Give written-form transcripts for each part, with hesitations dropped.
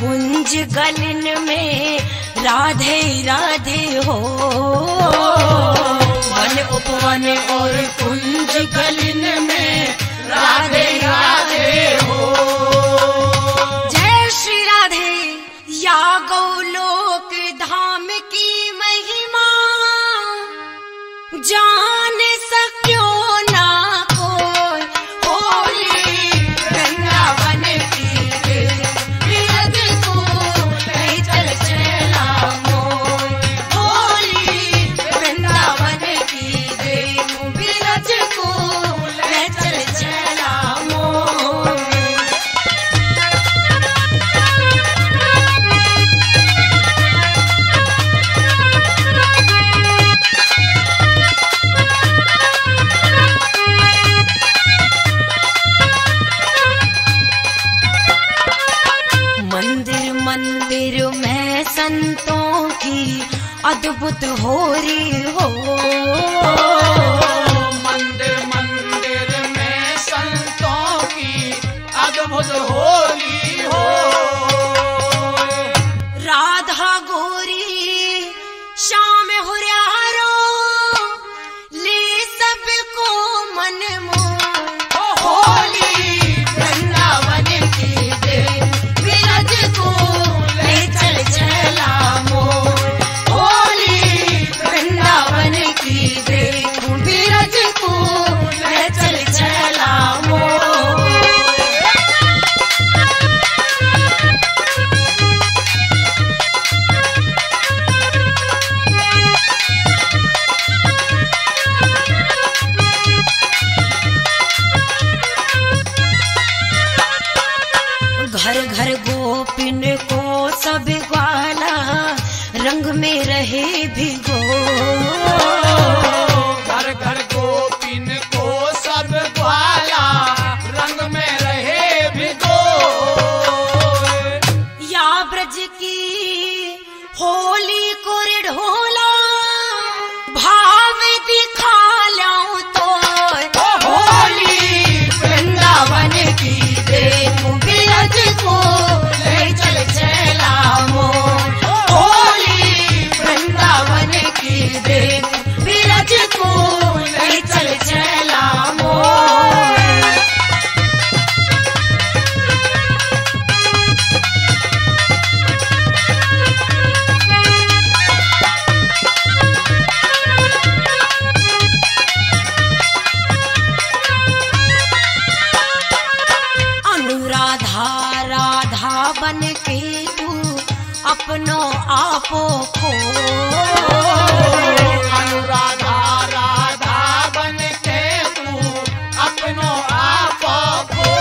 कुंज गलन में राधे राधे हो। वन उपवन और कुंज गलन में राधे राधे हो। जय श्री राधे या गोलोक धाम की महिमा जान सक्यो ना कोई। होली वृंदावन की बिरज को ले चल चला मोर। होली वृंदावन की बिरज को ले चल चला मोर। मंदिर मंदिर में संतों की अद्भुत होरी हो। मंदिर मंदिर में संतों की अद्भुत होली हो। राधा गोरी श्याम हुरियारो ले सबको मन मोह। होली वृंदावन की बिरज को ले चल चला मोर। होली वृंदावन की बिरज को ले चल चला मोर। घर घर गोपिन को सब ग्वाला रंग में रहे भिगो। घर घर गोपिन को सब ग्वाला रंग में रहे भिगो। या ब्रज की होली को ढोला भाव दिखा लाऊं तो। होली वृंदावन की बिरज को ले चल चला मोर। होली वृंदावन की बिरज को ले चल चला मोर। अनुराधा राधा बन के तू अपनो आपो खो। अनुराधा राधा बन के तू अपनो आप को।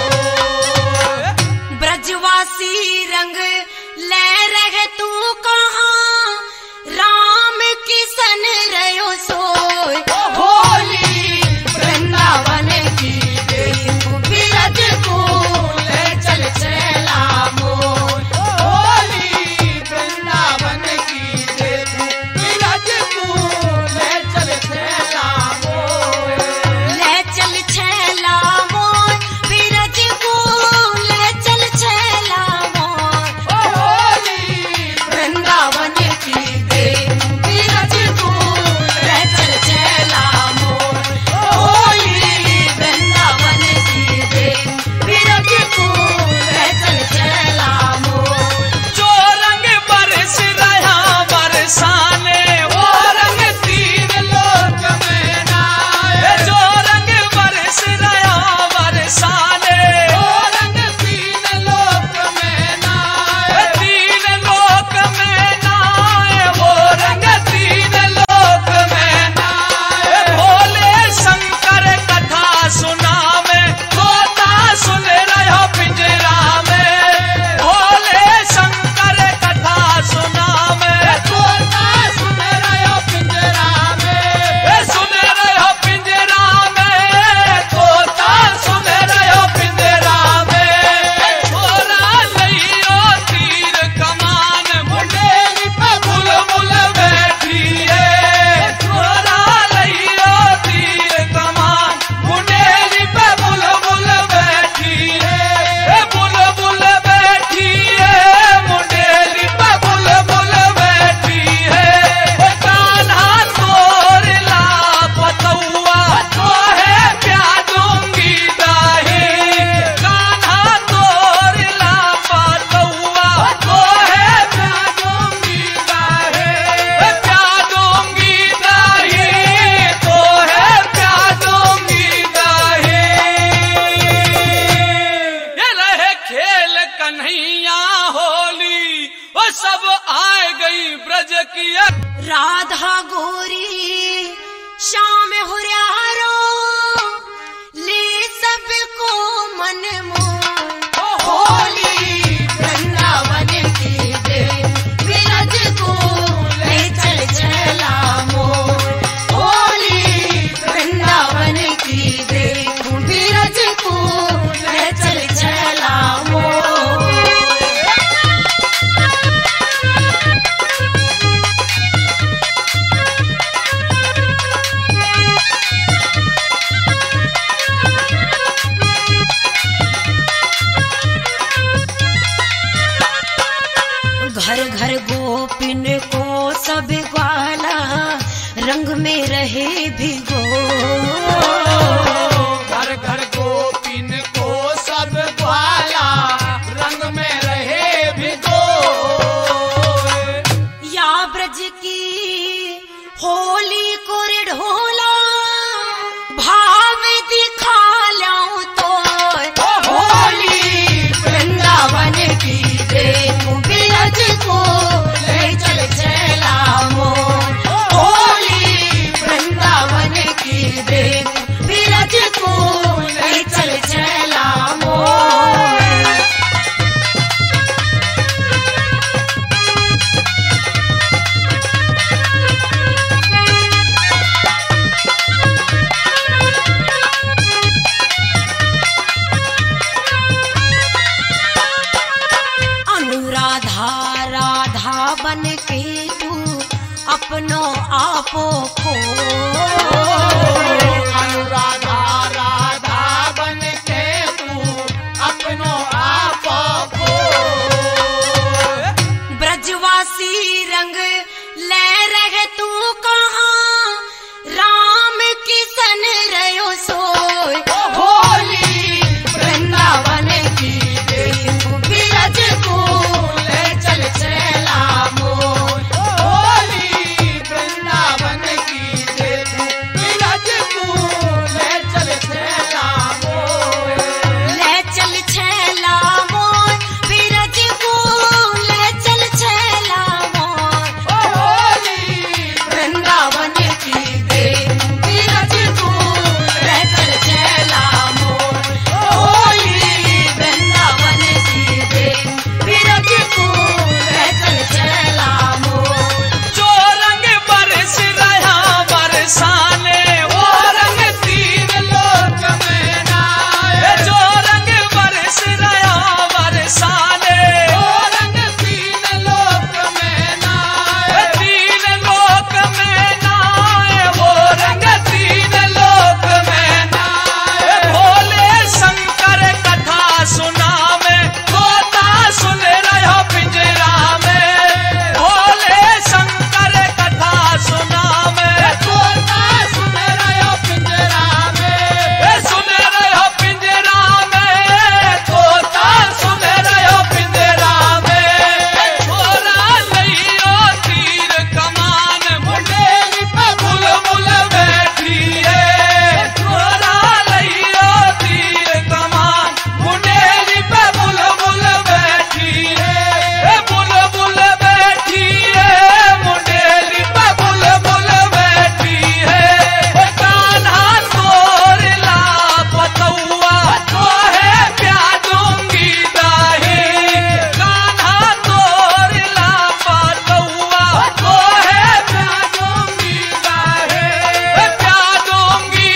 ब्रजवासी रंग ले रहे तू कहाँ राम किसन रयो सोय। होली वृंदावन की बिरज को ले चल चला मोर। होली वृंदावन की बिरज को ले चल चला मोर। ले चल छैला मोर बिरज को ले चल छैला मोर। होली वृंदावन सब आए गई ब्रज की राधा गोरी श्याम हुरियारो ले सबको मन मोह होली वृंदावन की दे विरज को ले चल चला मोर होली वृंदावन की दे विरज को ले चल चला मोर घर घर गोपिन को सब ग्वाला रंग में रहे भिगो घर घर गोपिन को सब ग्वाला रंग में रहे भिगो या ब्रज की होली को ढोला भाव दिखा लाऊं तो होली वृंदावन की देखूं बिरज को ले चल चला मोर होली वृंदावन की देखूं बिरज को ले चल चला मोर अनुराधा राधा बन के तू अपनो आपो खो अनुराधा राधा बन के तू अपनो आप को ब्रजवासी रंग ले रहे तू कहाँ राम किसन रयो सोय होली वृंदावन की देखूं बिरज को ले चल चला मोर होली वृंदावन की देखूं बिरज को ले चल चला मोर ले चल छेला मोर बिरज को ले चल छेला मोर होली वृंदावन की देखूं बिरज को ले चल छेला मोर होली वृंदावन की देखूं बिरज को ले चल छेला मोर जो रंग बरस रहा बरसाने वो रंग तीन लोक में नाए जो रंग बरस रहा बरसाने वो रंग तीन लोक में नाए तीन लोक में नाए वो रंग तीन लोक में नाए भोले शंकर कथा सुना में तोता सुन रहा पिंजरा में भोले शंकर कथा सुना में तोता सुन रहा पिंजरा में सुन रहा पिंजरा में तोता सुन रहा पिंजरा में छोरा लइयो तीर कमान मुंडेली पे बुलबुल बैठी है छोरा लइयो तीर कमान मुंडेली पे बुलबुल बैठी है बुलबुल बैठी है मुंडेली पे बुलबुल बैठी है कान्हा तोर ला पतौआ तो है प्यादूंगी दाही कान्हा तोर ला पतौआ तो है प्यादूंगी दाही प्यादूंगी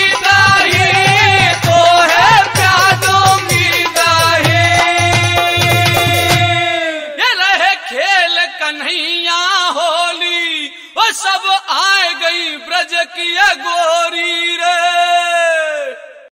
दाही तो है प्यादूंगी दाही ये रहे खेल कन्हैया होली वो सब आए गई ब्रज की गोरी